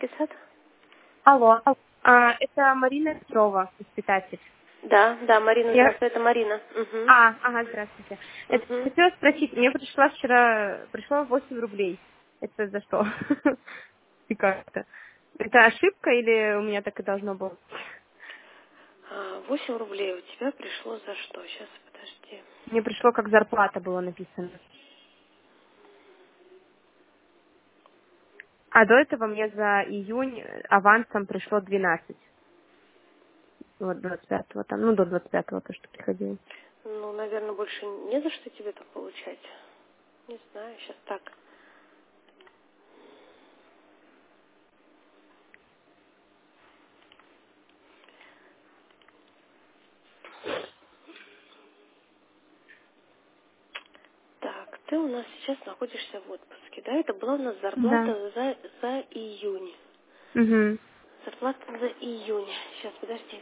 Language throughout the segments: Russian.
детский сад? Алло. Это Марина Петрова, воспитатель. Да, Марина, Я... здравствуй, это Марина. Угу. Ага, здравствуйте. Угу. Хотела спросить, мне пришло 8 рублей. Это за что? И как-то. Это ошибка или у меня так и должно было? 8 рублей у тебя пришло за что? Сейчас, подожди. Мне пришло, как зарплата было написано. А до этого мне за июнь авансом пришло 12. Вот 25-го там, до 25-го то, что приходило. Ну, наверное, больше не за что тебе там получать. Не знаю, сейчас так. Так, ты у нас сейчас находишься в отпуске, да? Это была у нас Да. зарплата за июнь. Угу. Зарплата за июнь. Сейчас, подожди.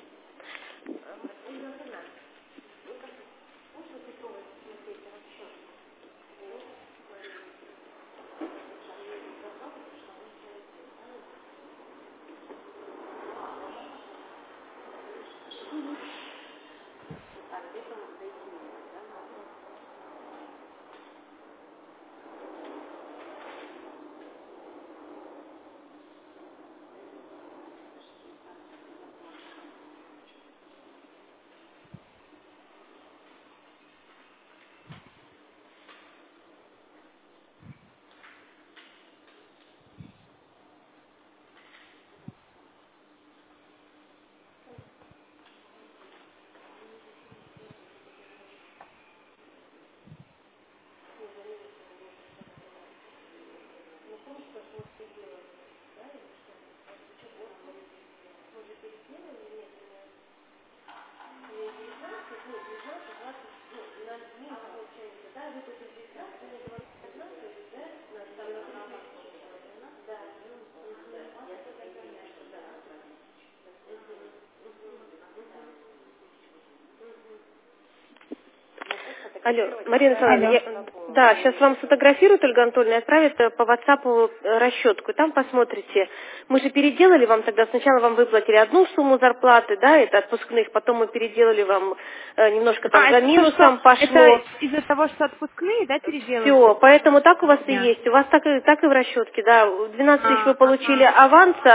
Алло, Марина Николаевна, Алло. да, сейчас вам сфотографируют, Ольга Анатольевна, и отправят по WhatsApp расчетку. Там посмотрите. Мы же переделали вам тогда, сначала вам выплатили одну сумму зарплаты, да, это отпускных, потом мы переделали вам немножко там за Это то, что минусом пошло. это из-за того, что отпускные, да, переделывают? Все, поэтому так у вас и Нет. есть. У вас так и в расчетке, да. 12 тысяч вы получили Ага. аванса,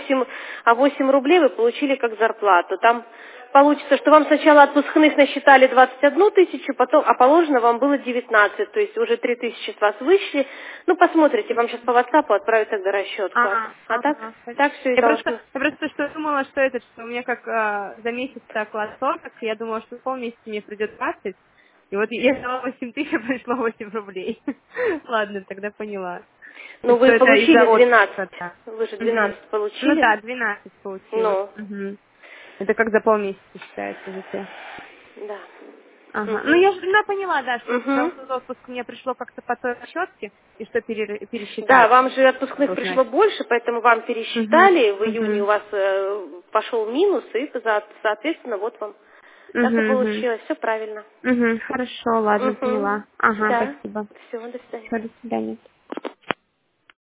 а 8 рублей вы получили как зарплату. Там получится, что вам сначала отпускных насчитали 21 тысячу, потом, а положено вам было 19, то есть уже 3 тысячи с вас вышли. Ну, посмотрите, вам сейчас по WhatsApp отправят тогда расчетку. А Ага. так все и Я просто, должно. я просто что думала, что у меня как за месяц оклад 40, я думала, что в полмесяца мне придет 20. И вот я дала 8 тысяч, а пришло 8 рублей. Ладно, тогда поняла. Ну, Что вы это из-за получили 12. отпуска, да. Вы же Мгм. 12 Ну получили. да, 12 получилось. Ну, Мгм. Это как за полмесяца считается за те. да. Ага. Ну, Угу. я поняла, да, что за Угу. отпуск мне пришло как-то по той расчетке, и что Да, пересчитать. вам же отпускных Хотела пришло узнать. больше, поэтому вам Угу. пересчитали, в июне у Угу. вас пошел минус, и соответственно, вот вам так и Угу. получилось, все правильно. Угу. Хорошо, ладно, Угу. поняла. Ага, Да, спасибо. все, до свидания. Все, до свидания.